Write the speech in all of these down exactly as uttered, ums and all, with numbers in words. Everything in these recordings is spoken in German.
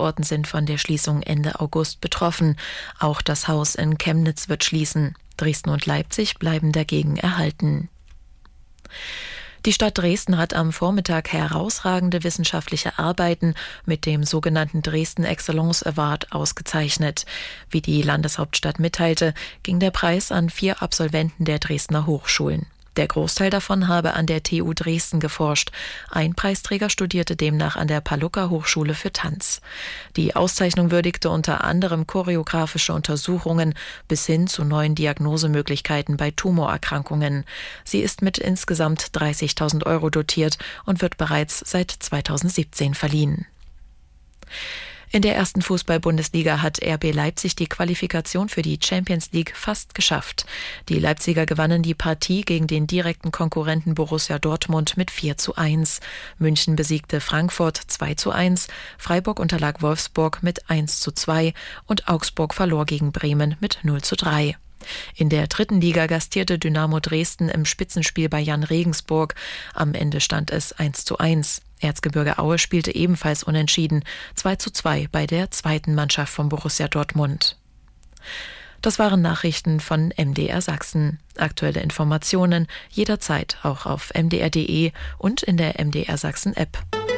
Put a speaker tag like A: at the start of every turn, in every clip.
A: Standorten sind von der Schließung Ende August betroffen. Auch das Haus in Chemnitz wird schließen. Dresden und Leipzig bleiben dagegen erhalten. Die Stadt Dresden hat am Vormittag herausragende wissenschaftliche Arbeiten mit dem sogenannten Dresden Excellence Award ausgezeichnet. Wie die Landeshauptstadt mitteilte, ging der Preis an vier Absolventen der Dresdner Hochschulen. Der Großteil davon habe an der T U Dresden geforscht. Ein Preisträger studierte demnach an der Palluca-Hochschule für Tanz. Die Auszeichnung würdigte unter anderem choreografische Untersuchungen bis hin zu neuen Diagnosemöglichkeiten bei Tumorerkrankungen. Sie ist mit insgesamt dreißigtausend Euro dotiert und wird bereits seit zweitausendsiebzehn verliehen. In der ersten Fußball-Bundesliga hat R B Leipzig die Qualifikation für die Champions League fast geschafft. Die Leipziger gewannen die Partie gegen den direkten Konkurrenten Borussia Dortmund mit vier zu eins. München besiegte Frankfurt zwei zu eins, Freiburg unterlag Wolfsburg mit eins zu zwei und Augsburg verlor gegen Bremen mit null zu drei. In der dritten Liga gastierte Dynamo Dresden im Spitzenspiel bei Jan Regensburg. Am Ende stand es eins zu eins. Erzgebirge Aue spielte ebenfalls unentschieden, zwei zu zwei bei der zweiten Mannschaft von Borussia Dortmund. Das waren Nachrichten von M D R Sachsen. Aktuelle Informationen jederzeit auch auf m d r punkt d e und in der M D R Sachsen App.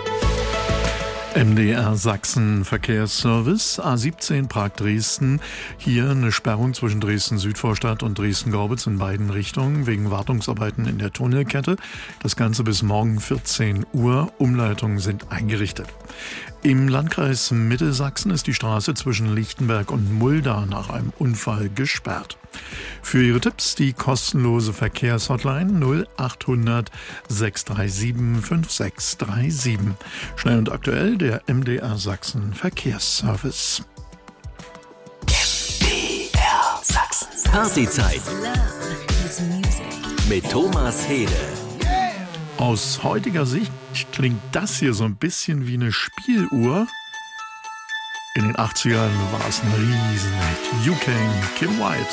B: M D R Sachsen Verkehrsservice, A siebzehn Prag-Dresden. Hier eine Sperrung zwischen Dresden-Südvorstadt und Dresden-Gorbitz in beiden Richtungen wegen Wartungsarbeiten in der Tunnelkette. Das Ganze bis morgen vierzehn Uhr. Umleitungen sind eingerichtet. Im Landkreis Mittelsachsen ist die Straße zwischen Lichtenberg und Mulda nach einem Unfall gesperrt. Für Ihre Tipps die kostenlose Verkehrshotline null achthundert sechs drei sieben fünf sechs drei sieben. Schnell und aktuell der M D R Sachsen Verkehrsservice.
C: M D R Sachsen. Partyzeit mit Thomas Hede.
B: Aus heutiger Sicht klingt das hier so ein bisschen wie eine Spieluhr. In den achtzigern war es ein Riesenhit. U K, Kim White.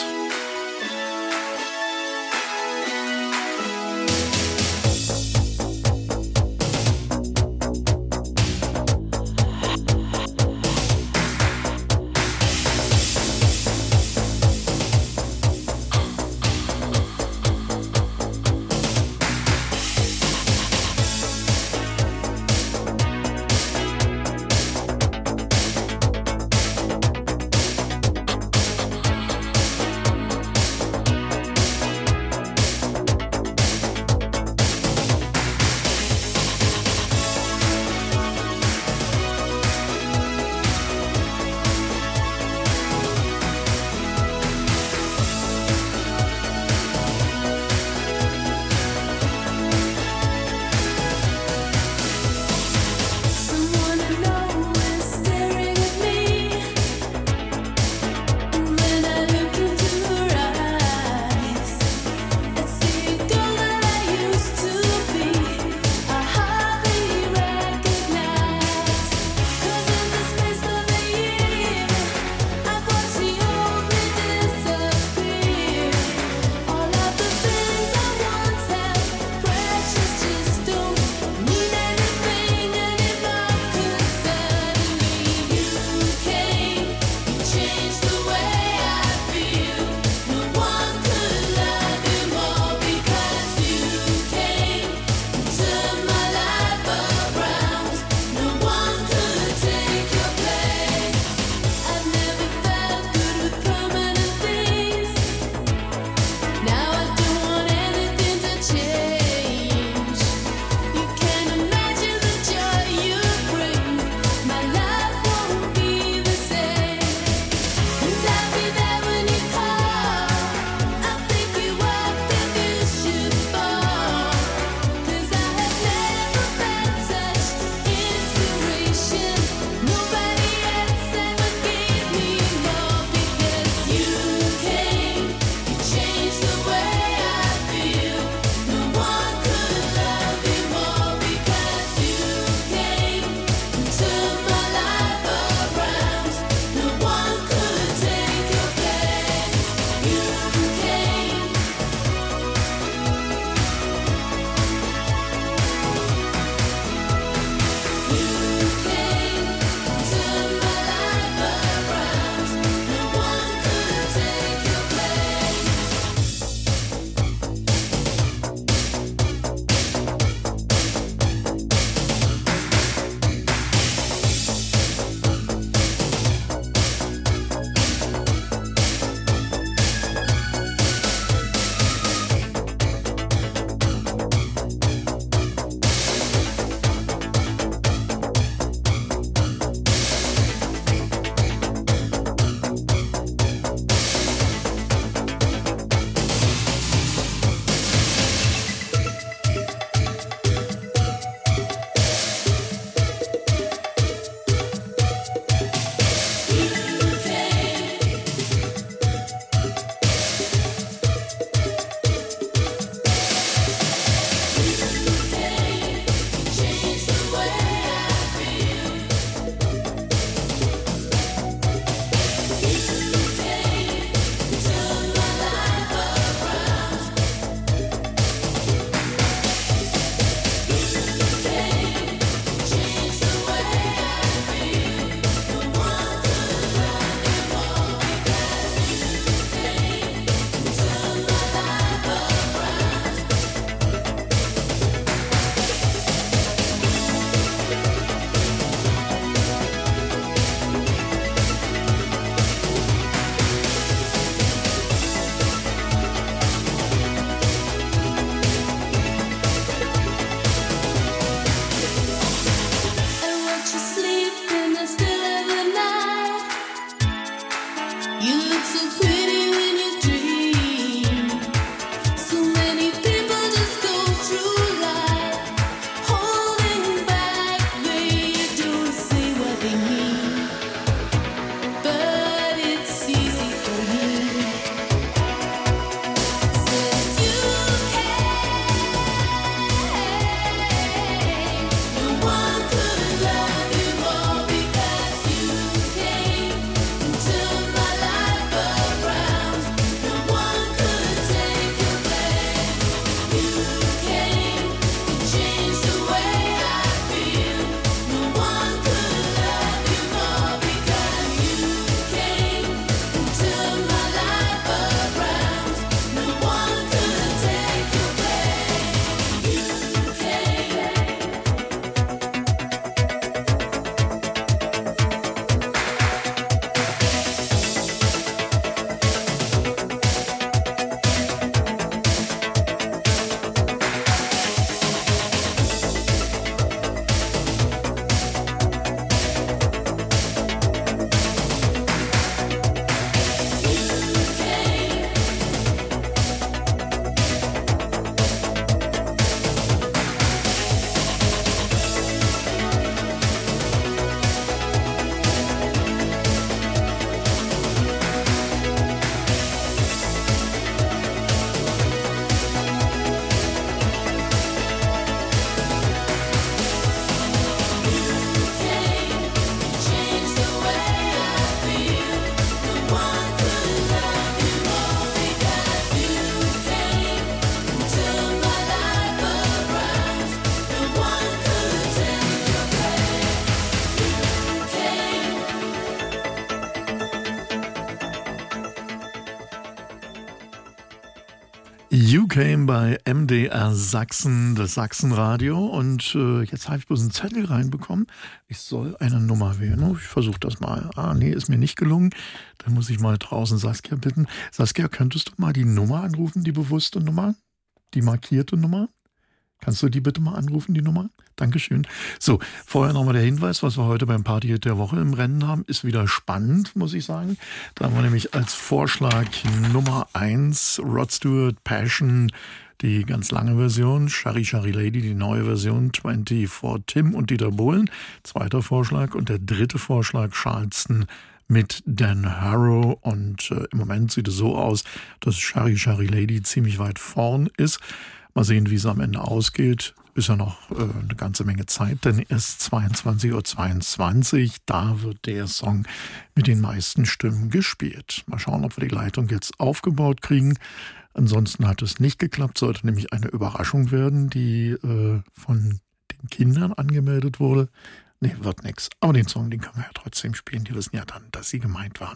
B: You Came bei M D R Sachsen, das Sachsenradio. Und äh, jetzt habe ich bloß einen Zettel reinbekommen. Ich soll eine Nummer wählen. Ich versuche das mal. Ah, nee, ist mir nicht gelungen. Dann muss ich mal draußen Saskia bitten. Saskia, könntest du mal die Nummer anrufen, die bewusste Nummer? Die markierte Nummer? Kannst du die bitte mal anrufen, die Nummer? Dankeschön. So, vorher nochmal der Hinweis, was wir heute beim Party der Woche im Rennen haben, ist wieder spannend, muss ich sagen. Da haben wir nämlich als Vorschlag Nummer eins Rod Stewart Passion, die ganz lange Version, Shari Shari Lady, die neue Version, vierundzwanzig Tim und Dieter Bohlen, zweiter Vorschlag. Und der dritte Vorschlag, Charleston mit Dan Harrow. Und äh, im Moment sieht es so aus, dass Shari Shari Lady ziemlich weit vorn ist. Mal sehen, wie es am Ende ausgeht. Ist ja noch äh, eine ganze Menge Zeit, denn erst zweiundzwanzig Uhr zweiundzwanzig, da wird der Song mit den meisten Stimmen gespielt. Mal schauen, ob wir die Leitung jetzt aufgebaut kriegen. Ansonsten hat es nicht geklappt, sollte nämlich eine Überraschung werden, die äh, von den Kindern angemeldet wurde. Nee, wird nix. Aber den Song, den können wir ja trotzdem spielen. Die wissen ja dann, dass sie gemeint waren.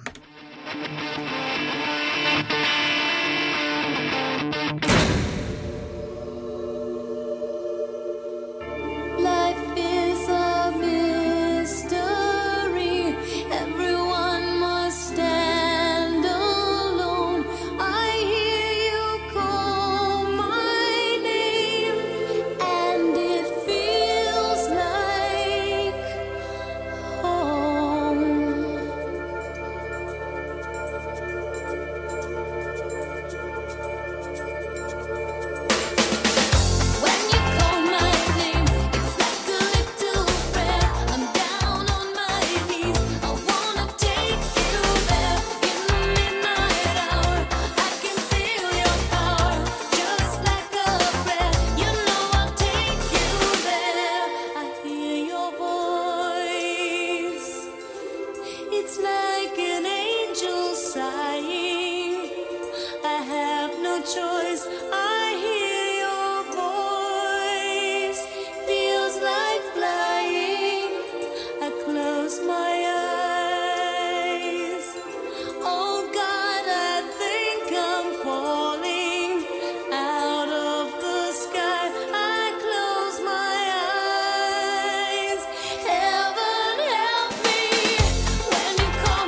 D: When you call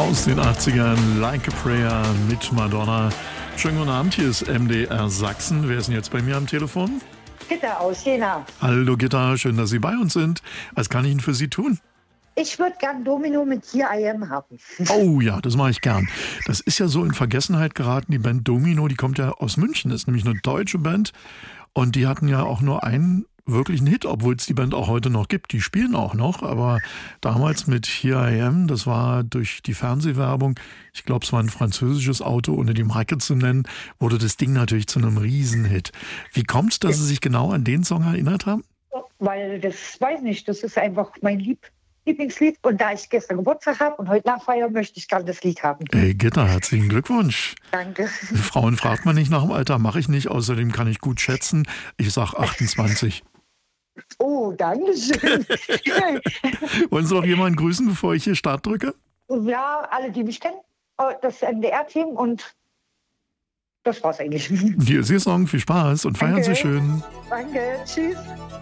B: Aus den achtzigern, Like a Prayer mit Madonna. Schönen guten Abend, hier ist M D R Sachsen. Wer ist denn jetzt bei mir am Telefon?
D: Gitta aus Jena.
B: Hallo Gitta, schön, dass Sie bei uns sind. Was kann ich denn für Sie tun?
D: Ich würde gern Domino mit Here I Am haben.
B: Oh ja, das mache ich gern. Das ist ja so in Vergessenheit geraten. Die Band Domino, die kommt ja aus München, ist nämlich eine deutsche Band. Und die hatten ja auch nur einen wirklichen Hit, obwohl es die Band auch heute noch gibt. Die spielen auch noch, aber damals mit Here I Am, das war durch die Fernsehwerbung, ich glaube, es war ein französisches Auto, ohne die Marke zu nennen, wurde das Ding natürlich zu einem Riesenhit. Wie kommt es, dass Sie sich genau an den Song erinnert haben?
D: Weil das, weiß nicht, das ist einfach mein Lieb Lieblingslied. Und da ich gestern Geburtstag habe und heute nachfeiern, möchte ich gerne das Lied haben.
B: Hey Gitta, herzlichen Glückwunsch.
D: Danke.
B: Frauen fragt man nicht nach dem Alter, mache ich nicht. Außerdem kann ich gut schätzen. Ich sag achtundzwanzig.
D: Oh, danke schön.
B: Wollen Sie noch jemanden grüßen, bevor ich hier Start drücke?
D: Ja, alle, die mich kennen, das M D R-Team und das war's eigentlich.
B: Hier ist Ihr Song, viel Spaß und feiern
D: Danke.
B: Sie schön.
D: Danke, tschüss.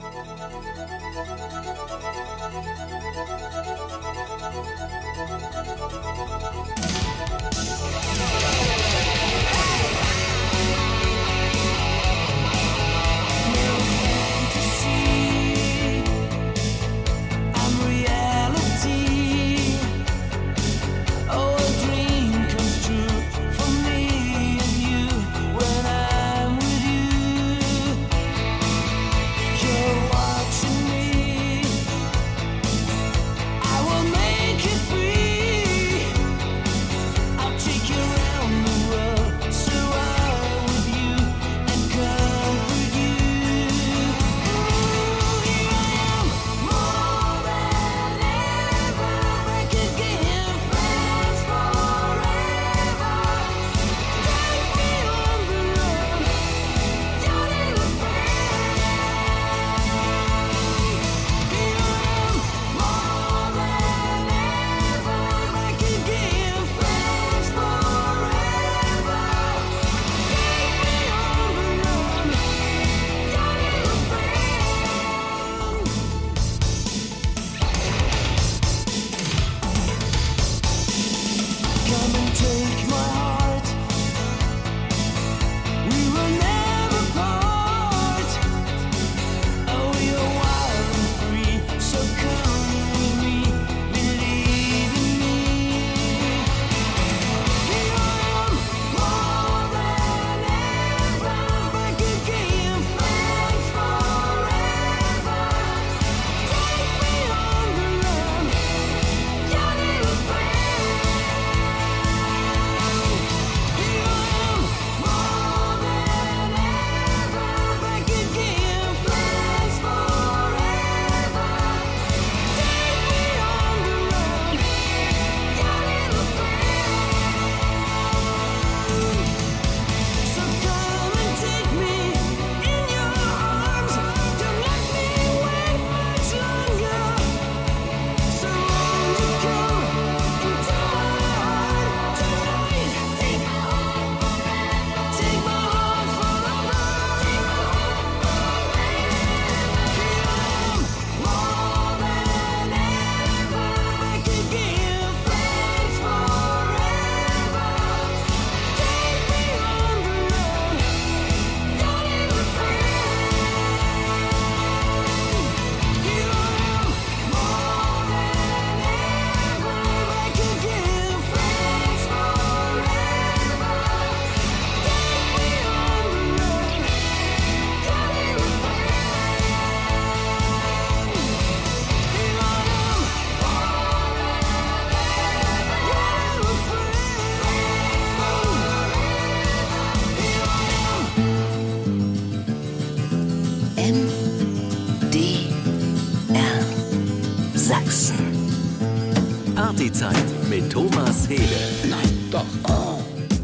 C: Partyzeit mit Thomas Hehle.
E: Nein, doch. Oh.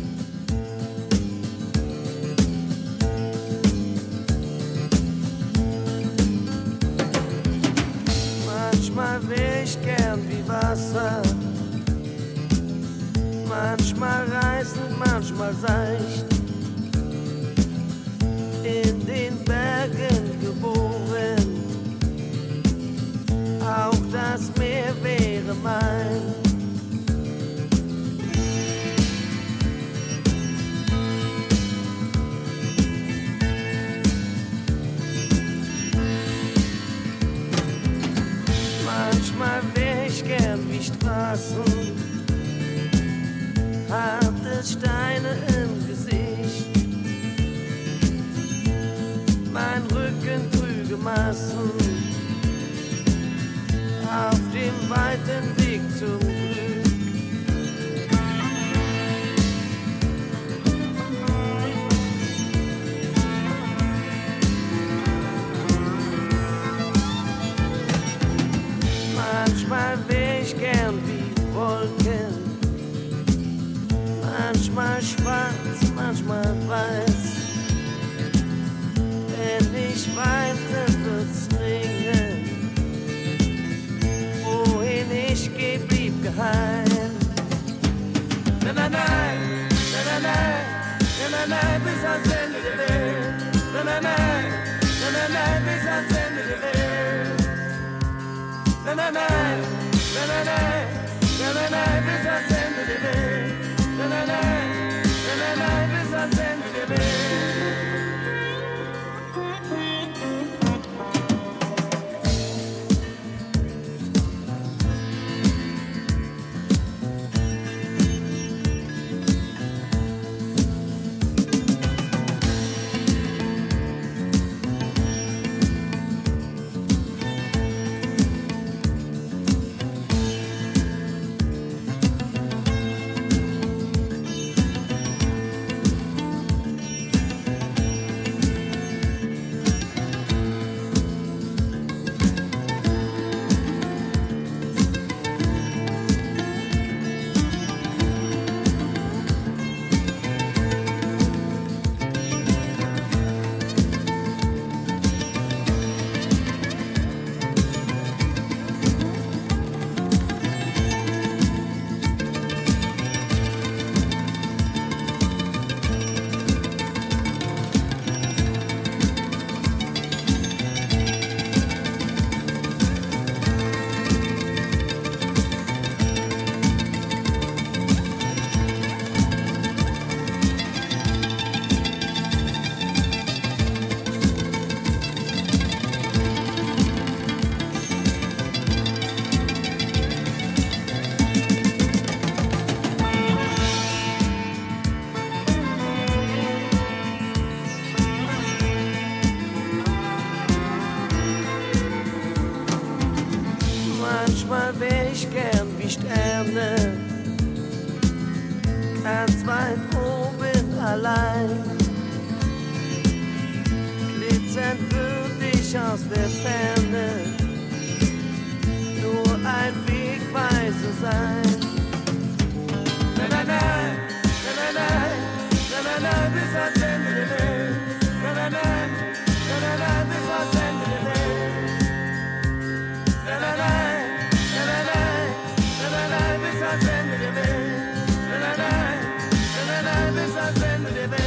F: Manchmal wär ich gern wie Wasser, manchmal reißend, manchmal seicht, in den Bergen geboren, auch das Meer wäre mein. wär ich gern wie Straßen, harte Steine im Gesicht, mein Rücken trüge Massen, auf dem weiten Weg zum Glück. Manchmal wär ich gern wie Wolken, manchmal schwarz, manchmal weiß. Wenn ich weite, wird's regnen, wohin ich geh, blieb geheim. Nein, nein, nein, nein, nein, nein, nein, nein, bis ans Ende der Welt. Nein, nein, nein, nein, nein, nein, bis ans Ende der Welt. Nein, nein, nein, nein, nein, nein, nein, nein, nein, bis ans Ende der Welt. Nein, nein, nein, nein, nein, nein, bis ans Ende der Welt. Manchmal wär ich gern wie Sterne, ganz weit oben allein. Glitzernd würd ich aus der Ferne nur ein Wegweiser sein. Nein, nein, nein, nein, nein, nein, nein, nein, nein, bis ans Ende der Welt. Nein, nein, nein, nein, nein, nein, bis ans Ende der Welt. Nein, nein, nein. Bis ans Ende der Welt. Nein, nein, nein, nein, nein, nein, bis ans Ende der Welt.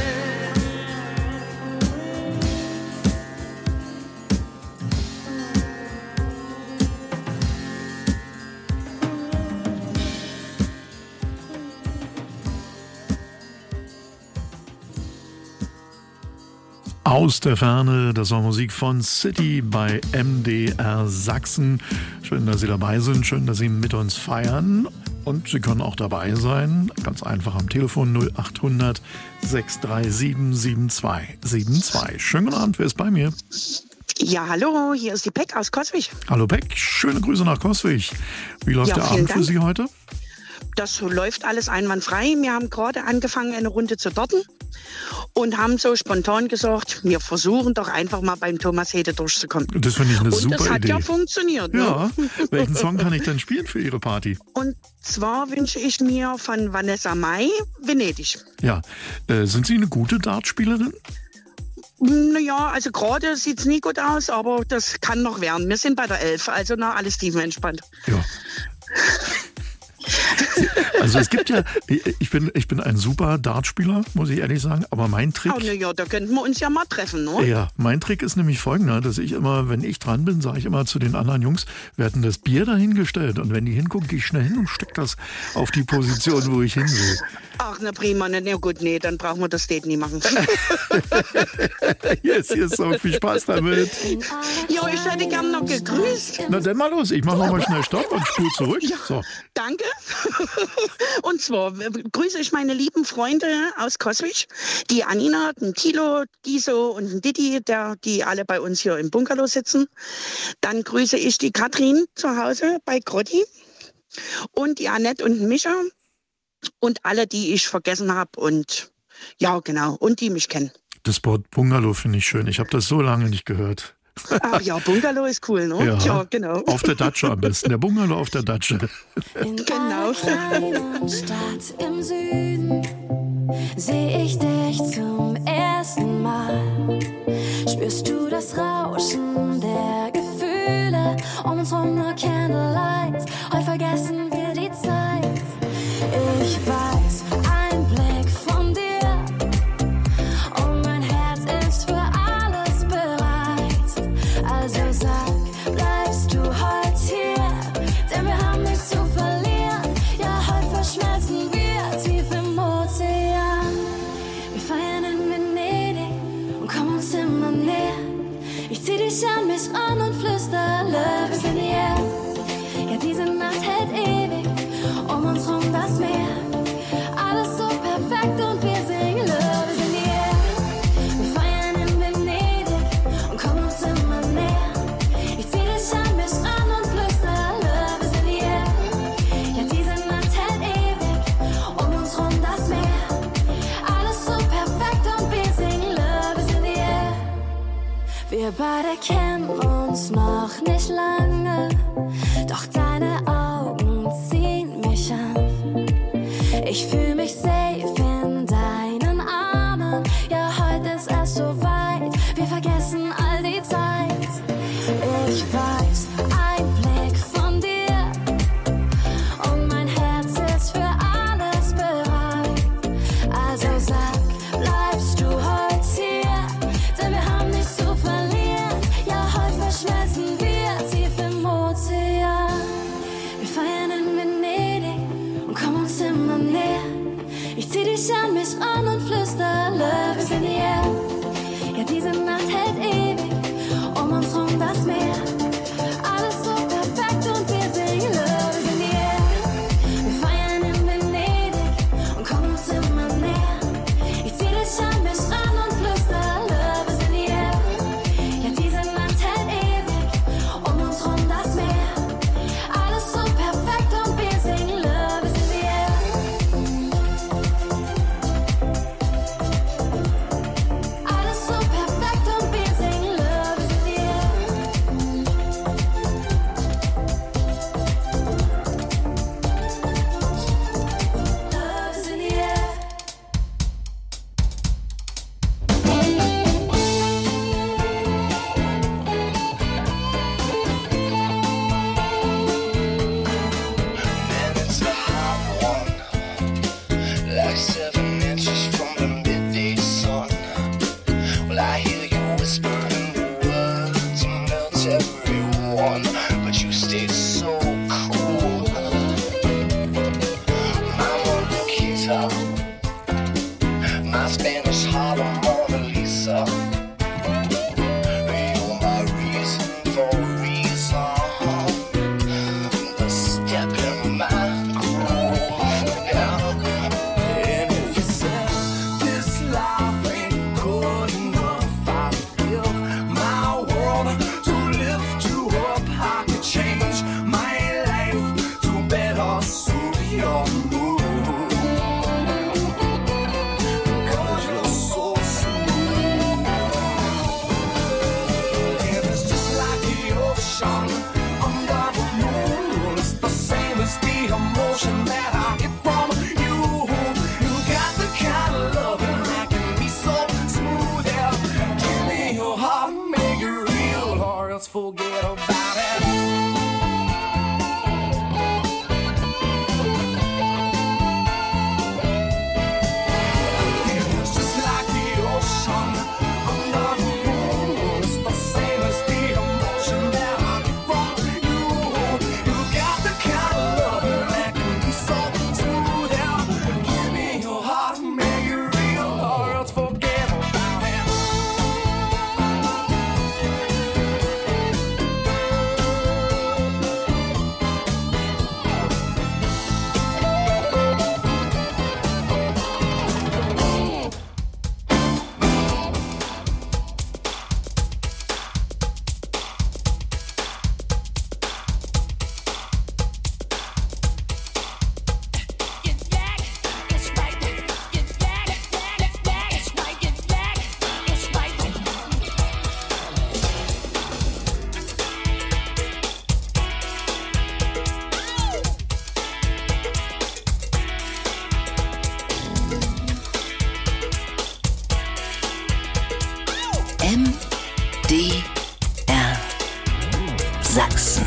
B: Aus der Ferne, das war Musik von City bei M D R Sachsen. Schön, dass Sie dabei sind, schön, dass Sie mit uns feiern. Und Sie können auch dabei sein, ganz einfach am Telefon null acht hundert sechs drei sieben sieben zwei sieben zwei. Schönen guten Abend, wer ist bei mir?
G: Ja, hallo, hier ist die Peck aus Coswig.
B: Hallo Peck, schöne Grüße nach Coswig. Wie läuft
G: ja,
B: der Abend
G: Dank.
B: für Sie heute?
G: Das läuft alles einwandfrei. Wir haben gerade angefangen, eine Runde zu dorten und haben so spontan gesagt, wir versuchen doch einfach mal beim Thomas Hede durchzukommen.
B: Das finde ich eine
G: und
B: super Idee.
G: das hat
B: Idee.
G: ja funktioniert.
B: Ja,
G: ne?
B: welchen Song kann ich denn spielen für Ihre Party?
G: Und zwar wünsche ich mir von Vanessa Mai Venedig.
B: Ja, äh, sind Sie eine gute Dartspielerin?
G: Naja, also gerade sieht es nie gut aus, aber das kann noch werden. Wir sind bei der Elf, also na, alles tiefenentspannt.
B: Ja. Also es gibt ja, ich bin, ich bin ein super Dartspieler, muss ich ehrlich sagen, aber mein Trick...
G: Oh, na ja, da könnten wir uns ja mal treffen, ne?
B: Ja, mein Trick ist nämlich folgender, dass ich immer, wenn ich dran bin, sage ich immer zu den anderen Jungs, wir hatten das Bier dahingestellt und wenn die hingucken, gehe ich schnell hin und steck das auf die Position, wo ich hin will.
G: Ach, na prima, na, na gut, nee, dann brauchen wir das Date nie machen.
B: Yes, yes, so viel Spaß damit.
G: Ja, ich hätte gern noch gegrüßt.
B: Na dann mal los, ich mache nochmal schnell Stopp und spule zurück.
G: Ja,
B: so.
G: Danke. Und zwar grüße ich meine lieben Freunde aus Coswig, die Anina, den Thilo, Giso und den Didi, der, die alle bei uns hier im Bungalow sitzen. Dann grüße ich die Katrin zu Hause bei Grotti und die Annette und den Micha und alle, die ich vergessen habe und ja, genau, und die mich kennen.
B: Das Wort Bungalow finde ich schön. Ich habe das so lange nicht gehört.
G: Ach ja, Bungalow ist cool, ne?
B: Ja,
G: ja, genau.
B: Auf der Datsche am besten. Der Bungalow auf der Datsche.
H: In
G: Genau.
H: einer kleinen Stadt im Süden sehe ich dich zum ersten Mal. Spürst du das Rauschen der Gefühle? Um uns rum nur Candlelight. Heute vergessen wir die Zeit. Ich weiß, ein Blick von dir und mein Herz ist für alles bereit. Also sag, bleibst du heute hier? Denn wir haben nichts zu verlieren. Ja, heute verschmelzen wir tief im Ozean. Wir feiern in Venedig und kommen uns immer näher. Ich zieh dich an mich an und flüster, Love is in the air. Ja, diese Nacht hält ewig, um uns rum das Meer. Alles so perfekt und wir singen Love is in the air. Wir feiern in Venedig und kommen uns immer näher. Ich zieh dich an mich an und flüster, Love is in the air. Ja, diese Nacht hält ewig, um uns rum das Meer. Alles so perfekt und wir singen Love is in the air. Wir beide kennen uns noch nicht lange, doch deine Augen ziehen mich an. Ich fühl mich safe in deinen Armen. Ja, heute ist es soweit. Wir vergessen all die Zeit. Ich weiß, ein Blick von dir und mein Herz ist für alles bereit. Also sag, bleibst du heute hier? Denn wir haben nichts zu verlieren. Ja, heute verschmelzen wir tief im Ozean. Wir feiern in Venedig und kommen uns immer näher. Ich zieh dich an mich an und flüster, Love is in the air. Ja, diese Nacht hält ewig, um uns rum das Meer. Alles so perfekt und wir singen Love is in the air. Wir feiern in Venedig und kommen uns immer näher. Ich zieh dich an mich an und flüster, Love is in the air. Ja, diese Nacht hält ewig, um uns rum das Meer. Alles so perfekt und wir singen Love is in the air. Alles so perfekt und wir singen Love is in the air. Love is in the air.
E: And it's a hot one, like seven inches from the midday sun. Well, I hear you whispering the words and melt everyone, but you stay so cool. Mama Luquita, my Spanish Harlem Mona Lisa. You're my reason for a reason. The step in my groove, yeah. And if you said this life ain't good enough, I'd give my world to lift you up. I could change my life to better suit your mood. Because you're so smooth. And it's just like the ocean under the moon. It's the same as the emotion that I get from you. You got the kind of loving that can be so smooth. Yeah. Give me your heart, make it real, or else forget about it.
C: Sachsen.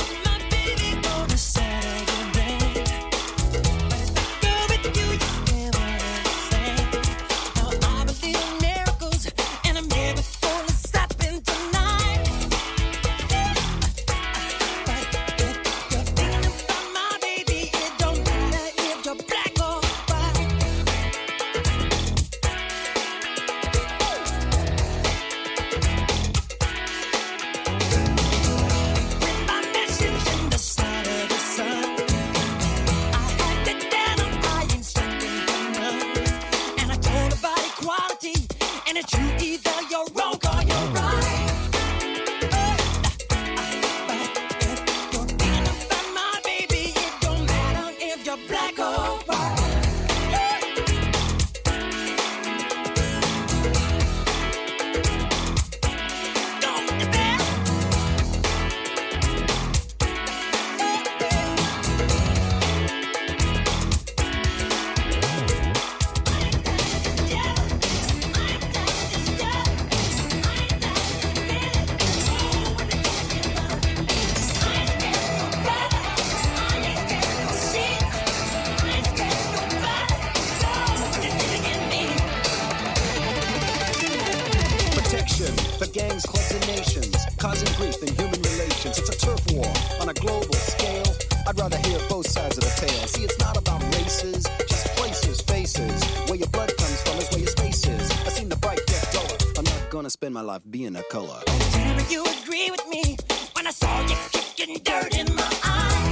I: Spend my life being a color.
E: Tell me you agree with me when I saw you kicking dirt in my eye.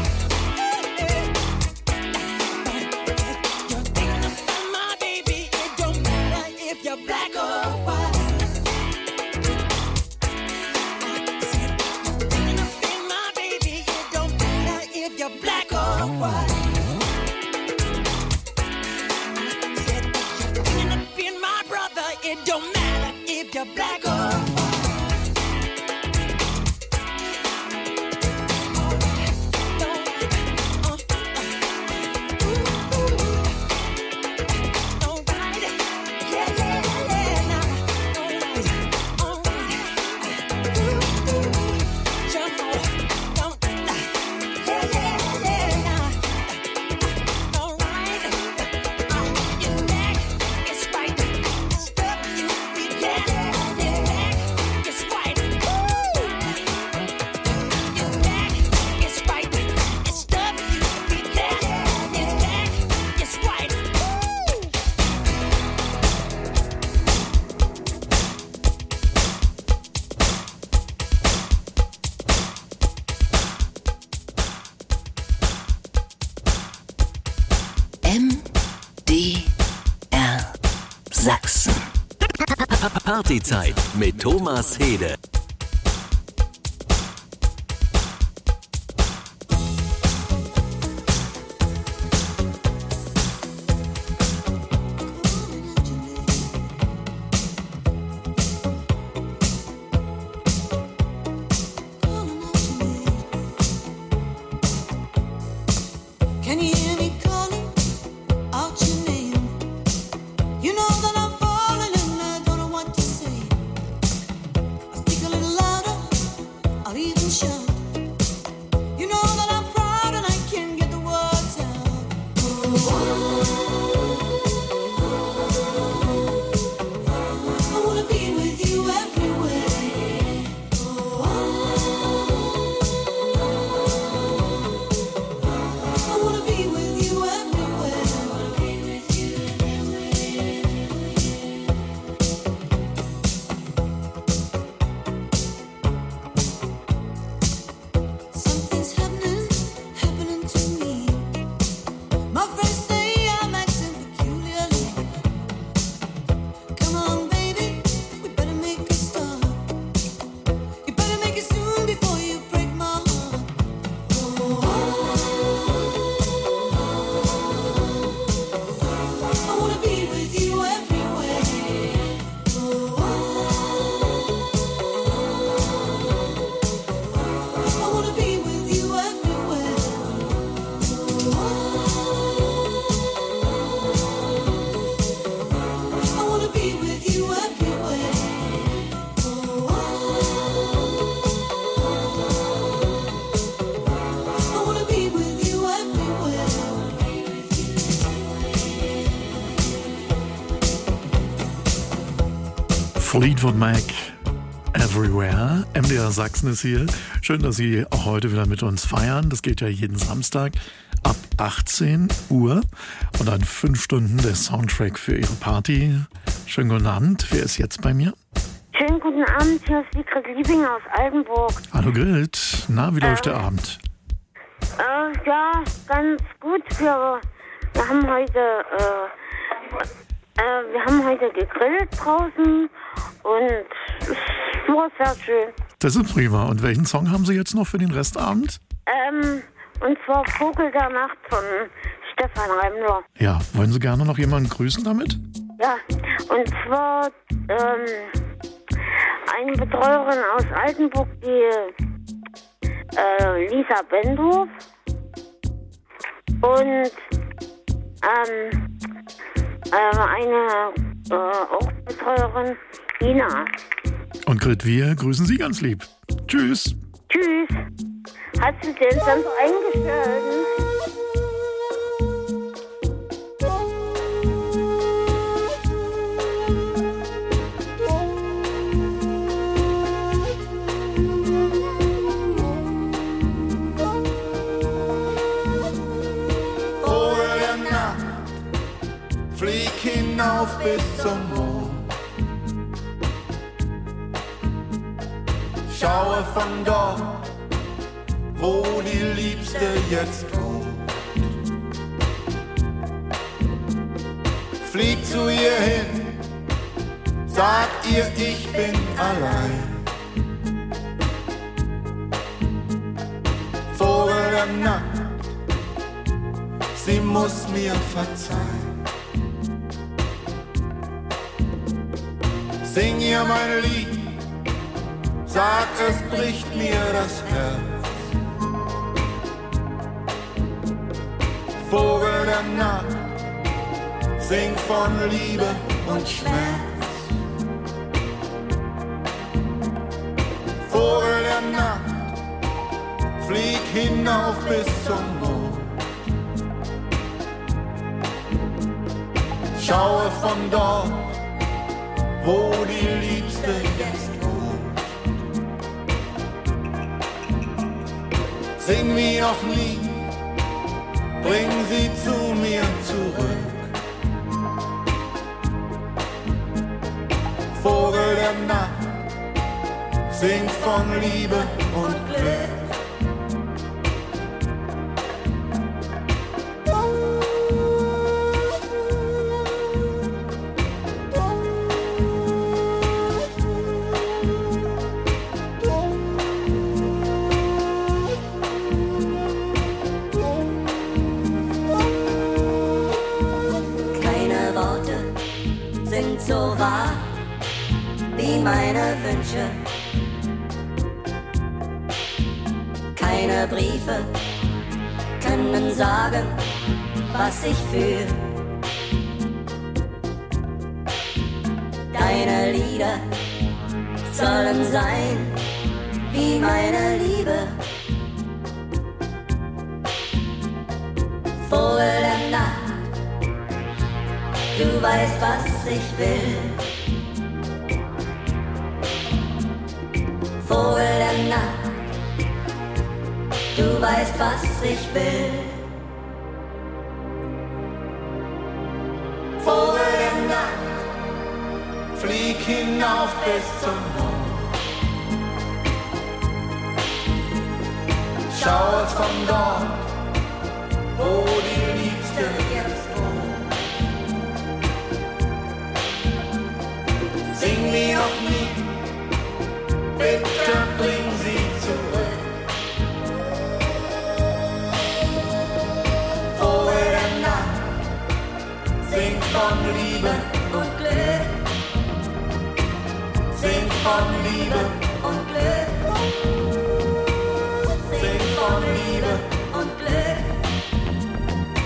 E: You're thinking about my baby. It don't matter if you're black or white. I said you're thinking about my baby. It don't matter if you're black or white. I said you're thinking about my brother. It don't matter if you're black or white.
C: Sachsen. Partyzeit mit Thomas Hede.
J: Can you hear me calling out your name? You know that I'm falling and I don't know what to say. I speak a
B: Fleetwood Mac, Everywhere. M D R Sachsen ist hier. Schön, dass Sie auch heute wieder mit uns feiern. Das geht ja jeden Samstag ab achtzehn Uhr. Und dann fünf Stunden der Soundtrack für Ihre Party. Schönen guten Abend. Wer ist jetzt bei mir?
K: Schönen guten Abend. Hier ist Sigrid Liebing aus Altenburg.
B: Hallo Grit. Na, wie läuft
K: Ähm,
B: der Abend?
K: Äh, ja, ganz gut. Wir, wir haben heute... Äh, Äh, wir haben heute gegrillt draußen und es war sehr schön.
B: Das ist prima. Und welchen Song haben Sie jetzt noch für den Restabend?
K: Ähm, und zwar Vogel der Nacht von Stefan Remmler.
B: Ja, wollen Sie gerne noch jemanden grüßen damit?
K: Ja, und zwar ähm, eine Betreuerin aus Altenburg, die äh, Lisa Bendorf und ähm, äh, eine äh, auch Betreuerin, Nina.
B: Und Grit, wir grüßen Sie ganz lieb. Tschüss.
K: Tschüss. Hat sie den Sender eingestellt?
E: Flieg hinauf bis zum Mond. Schaue von dort, wo die Liebste jetzt wohnt. Flieg zu ihr hin, sag ihr, ich bin allein. Vogel der Nacht, sie muss mir verzeihen. Sing ihr mein Lied, sag, es bricht mir das Herz. Vogel der Nacht, sing von Liebe und Schmerz. Vogel der Nacht, flieg hinauf bis zum Mond. Schaue von dort, wo die Liebste jetzt wohnt. Sing wie noch nie, bring sie zu mir zurück. Vogel der Nacht, sing von Liebe und Glück.
L: So wahr wie meine Wünsche. Keine Briefe können sagen, was ich fühl. Deine Lieder sollen sein wie meine Liebe. Vogel der Nacht, du weißt, was ich will. Vogel der Nacht, du weißt, was ich will.
E: Vogel der Nacht, flieg hinauf bis zum Mond. Schaue von dort, wo die Liebste jetzt wohnt. Sing wie noch nie, bitte bring sie zurück. Vogel der Nacht, sing von Liebe
L: und Glück.
E: Sing von Liebe
L: und Glück.
E: Sing von Liebe
L: und Glück.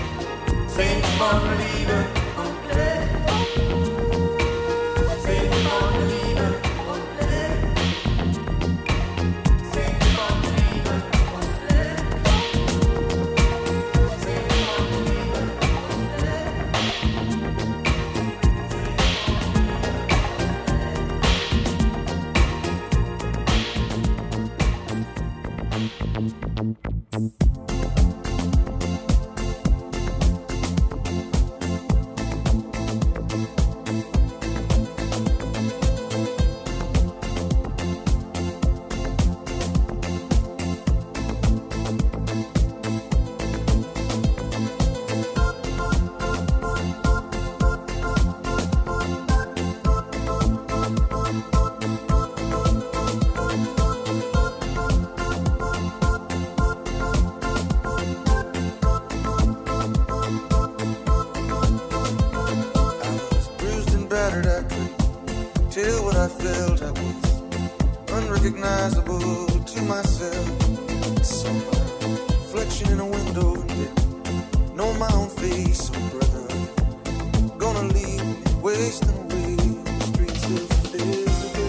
J: wasting away the streets of Philadelphia.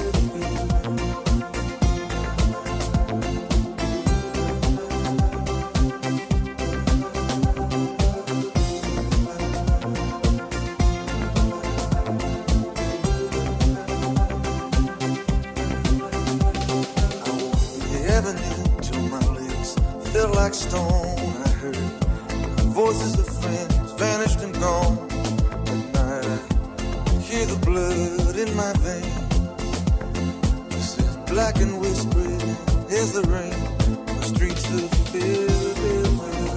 J: Felt like stone. I heard voices of friends vanished and gone. At night I hear the blood in my veins. It's as black and whispering as the rain on the streets of Philadelphia.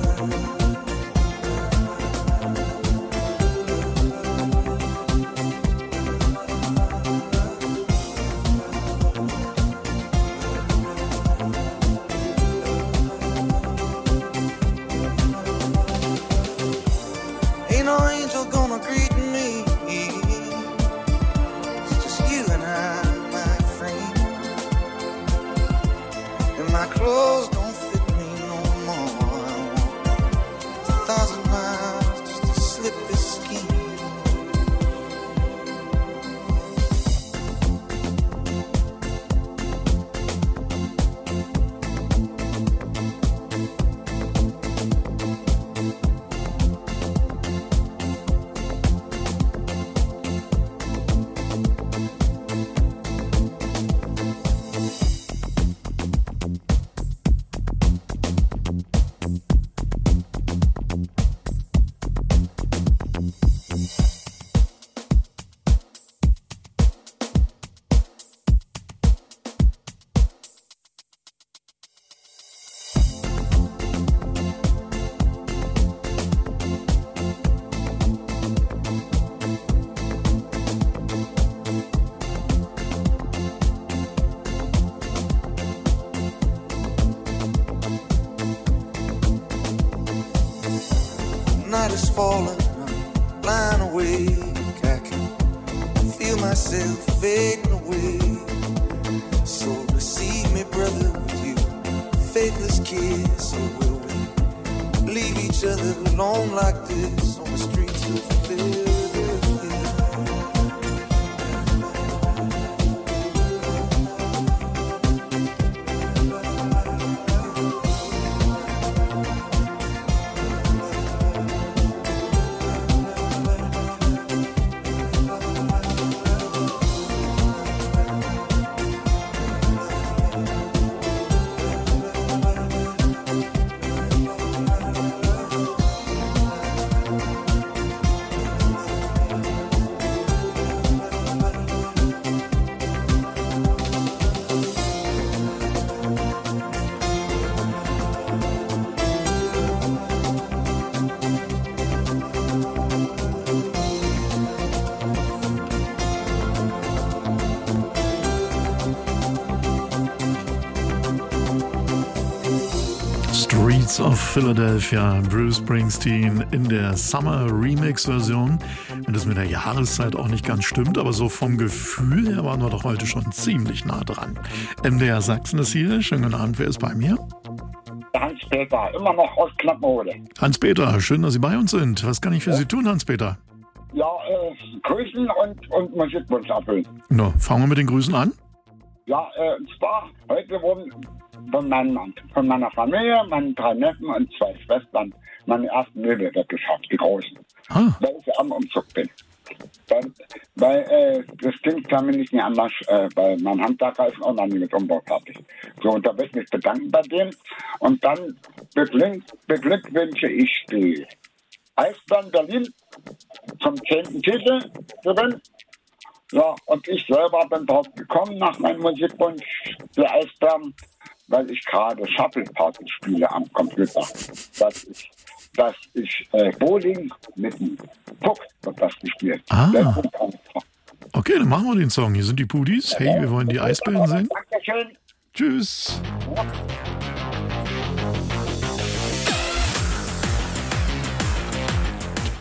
J: Clothes don't fit me no more. I want a thousand miles just to slip this skin. Night is falling, I'm lying awake. I can feel myself fading away. So receive me, brother, with you faithless kiss. Or will we leave each other alone like this on the streets of Philadelphia?
B: Streets of Philadelphia, Bruce Springsteen in der Summer Remix Version. Wenn das mit der Jahreszeit auch nicht ganz stimmt, aber so vom Gefühl her waren wir doch heute schon ziemlich nah dran. M D R Sachsen ist hier. Schönen guten Abend, wer ist bei mir?
M: Hans-Peter, immer noch aus Klappenrode.
B: Hans-Peter, schön, dass Sie bei uns sind. Was kann ich für ja. Sie tun, Hans-Peter?
M: Ja, äh, Grüßen und, und Musikwunsch erfüllen.
B: No, fangen wir mit den Grüßen an.
M: Ja, äh, und zwar, heute wurden von, meinem, von meiner Familie, meinen drei Neffen und zwei Schwestern meine ersten Möbel weggeschafft, die großen. Ah. Weil ich am Umzug bin. Weil, weil äh, das klingt für mich nicht mehr anders, äh, weil mein Handwerker ist auch noch nie mit Umbau fertig. So, und da will ich mich bedanken bei denen. Und dann beglück, beglückwünsche ich die Eisbahn Berlin zum zehnten Titel gewinnen. Ja, und ich selber bin drauf gekommen nach meinem Musikwunsch für Eisbären, weil ich gerade Shuffle-Party spiele am Computer. Das ist, das ist äh, Bowling mit dem Puck wird das gespielt.
B: Ah. Okay, dann machen wir den Song. Hier sind die Pudis. Hey, wir wollen die Eisbären sehen.
M: Dankeschön.
B: Tschüss.
M: Ja.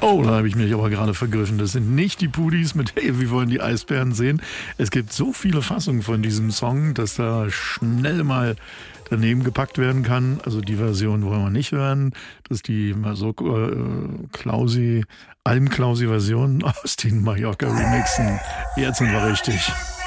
B: Oh, da habe ich mich aber gerade vergriffen. Das sind nicht die Pudis mit Hey, wir wollen die Eisbären sehen. Es gibt so viele Fassungen von diesem Song, dass da schnell mal daneben gepackt werden kann. Also die Version wollen wir nicht hören. Das ist die so äh, Klausi, Alm-Klausi-Version aus den Mallorca-Remixen. Jetzt sind wir richtig.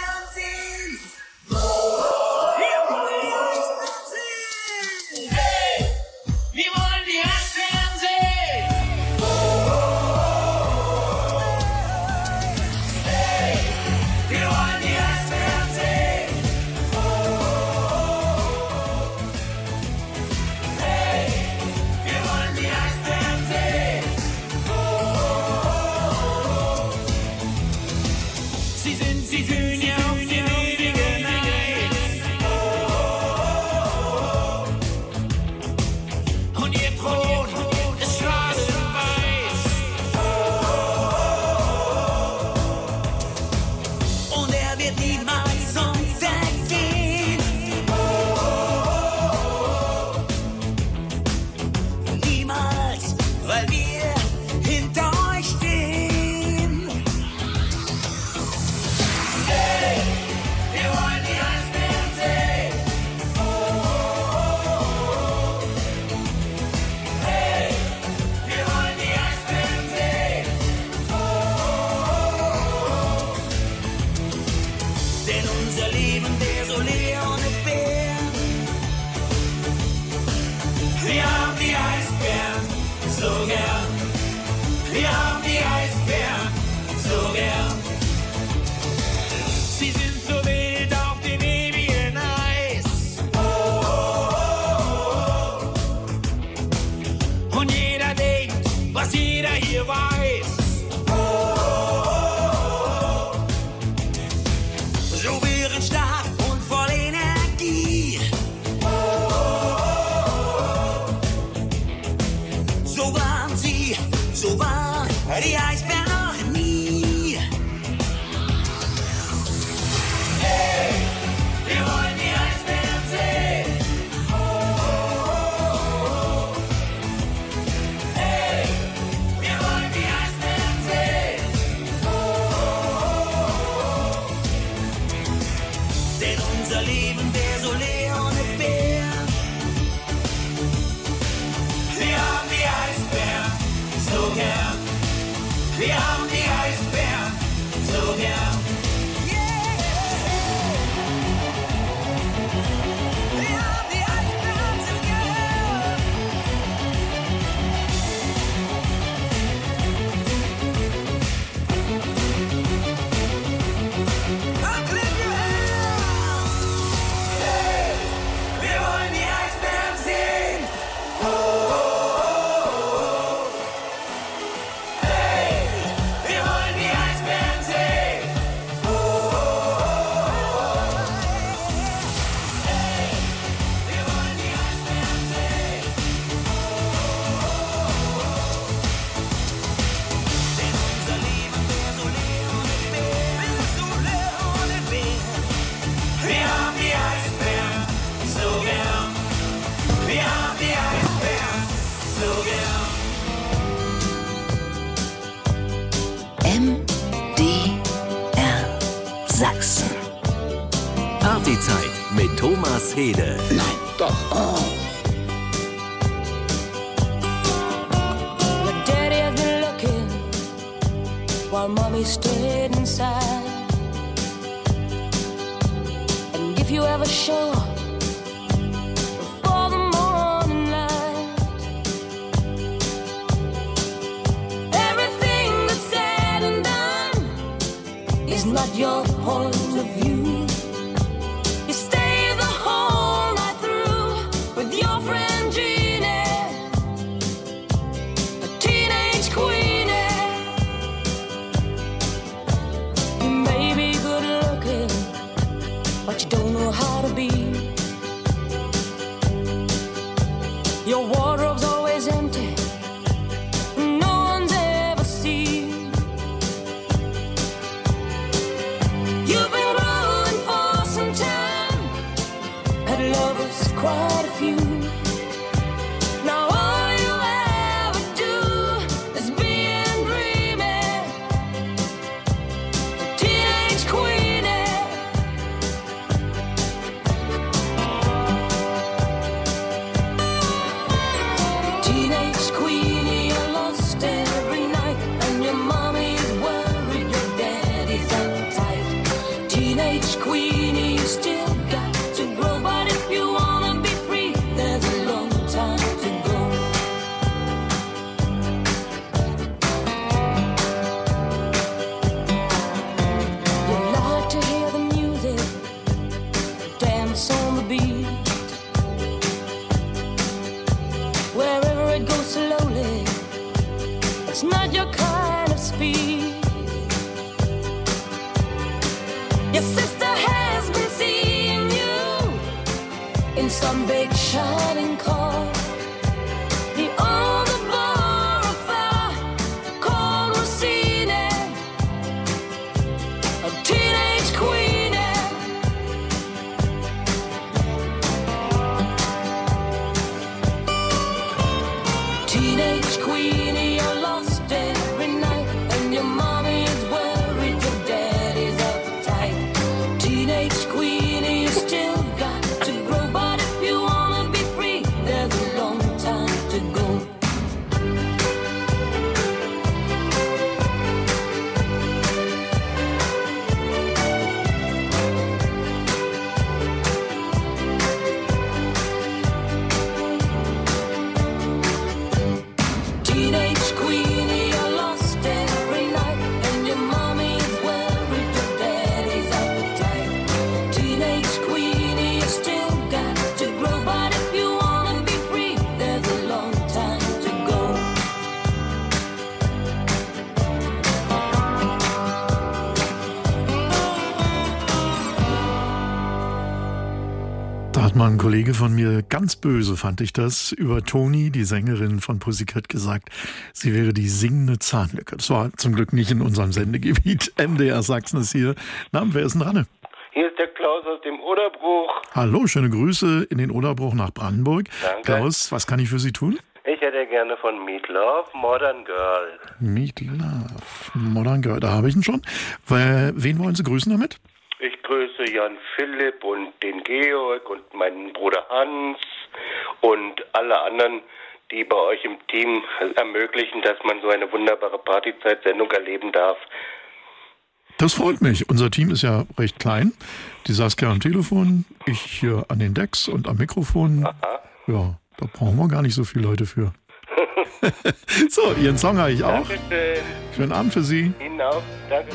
C: Sachsen. Partyzeit mit Thomas Hede.
N: Nein, doch. Oh.
O: Your daddy has been looking while mommy stayed inside. And if you ever show up before the morning light, everything that's said and done is not your point of view. You stay the whole night through with your friend Jeannie, a teenage queenie. You may be good looking, but you don't know how to be. Your wardrobe's always empty, no one's ever seen. You've been growing for some time, had lovers quite a few. Now all you ever do is be in slowly. It's not your kind of speed. Your sister has been seeing you in some big shining car. The older Borough called Rosine, a teenage queenie. Teenage queenie, you're lost every night, and your mommy is worried your daddy's uptight. Teenage queenie, you still got to grow, but if you wanna be free, there's a long time to go. Teenage queenie, you're lost every night, and your mommy is worried your daddy's uptight. Teenage queenie, you still got to grow, but if you wanna be free, there's a long time to go.
B: Da hat mal ein Kollege von mir, ganz böse fand ich das, über Toni, die Sängerin von Pussycat, gesagt, sie wäre die singende Zahnlücke. Das war zum Glück nicht in unserem Sendegebiet. M D R Sachsen ist hier. Na, wer ist denn dran?
N: Hier ist der Klaus aus dem Oderbruch.
B: Hallo, schöne Grüße in den Oderbruch nach Brandenburg.
N: Danke.
B: Klaus, was kann ich für Sie tun?
N: Ich hätte gerne von Meat Love, Modern Girl.
B: Meat Love, Modern Girl, da habe ich ihn schon. Weil, wen wollen Sie grüßen damit?
N: Ich grüße Jan Philipp und den Georg und meinen Bruder Hans und alle anderen, die bei euch im Team ermöglichen, dass man so eine wunderbare Partyzeitsendung erleben darf.
B: Das freut mich. Unser Team ist ja recht klein. Die Saskia am Telefon, ich hier an den Decks und am Mikrofon.
N: Aha.
B: Ja, da brauchen wir gar nicht so viele Leute für. So, Ihren Song habe ich auch.
N: Dankeschön.
B: Schönen Abend für Sie.
N: Ihnen auch. Danke.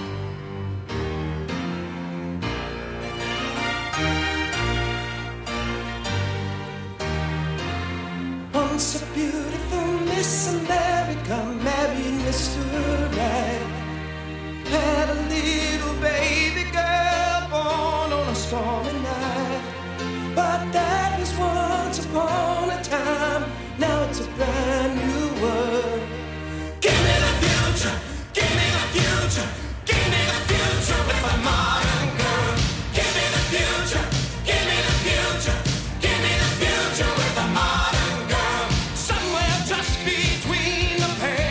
F: Once a beautiful Miss America married Mister Right. Had a little baby girl born on a stormy night. But that was once upon a time. Now it's a brand new world. Give me the future, give me the future, give me the future with a modern girl. Give me the future, give me the future, give me the future with a modern girl. Somewhere just between the pale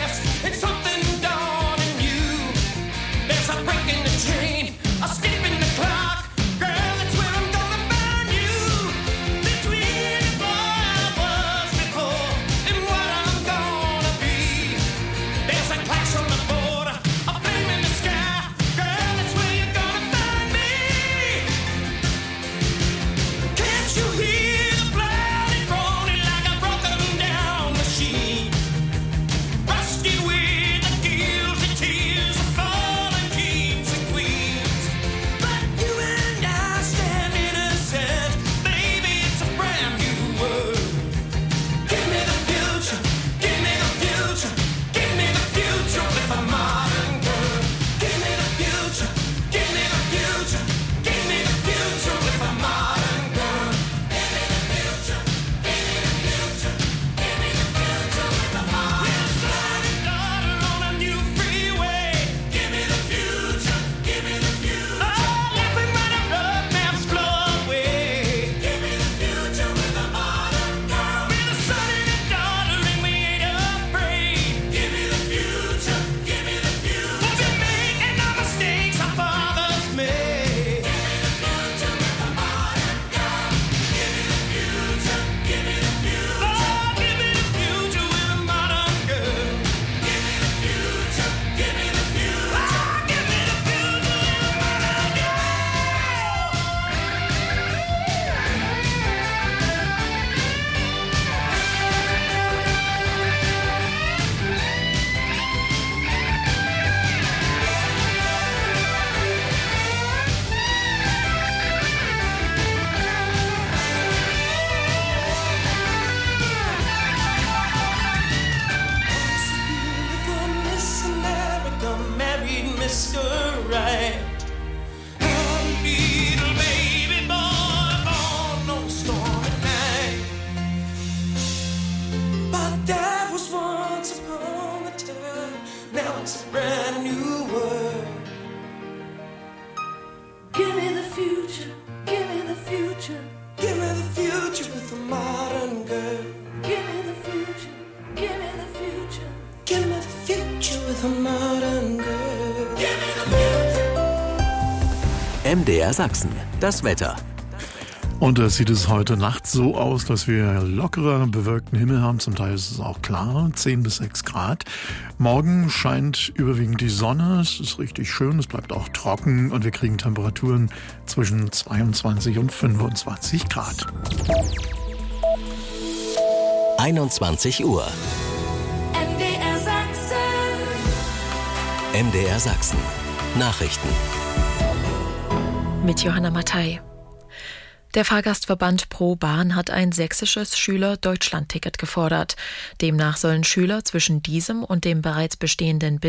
F: Now it's a brand new world. Give me the future, give me the future. Give me the future with a modern girl. Give me the future, give me the future. Give me the future with a modern girl. Give me the future.
C: M D R Sachsen, das Wetter.
B: Und da sieht es heute Nacht so aus, dass wir lockerer, bewölkten Himmel haben. Zum Teil ist es auch klar, zehn bis sechs Grad. Morgen scheint überwiegend die Sonne. Es ist richtig schön, es bleibt auch trocken und wir kriegen Temperaturen zwischen zweiundzwanzig und fünfundzwanzig Grad.
C: einundzwanzig Uhr.
O: M D R Sachsen.
C: M D R Sachsen. Nachrichten.
A: Mit Johanna Mattei. Der Fahrgastverband Pro Bahn hat ein sächsisches Schüler-Deutschland-Ticket gefordert. Demnach sollen Schüler zwischen diesem und dem bereits bestehenden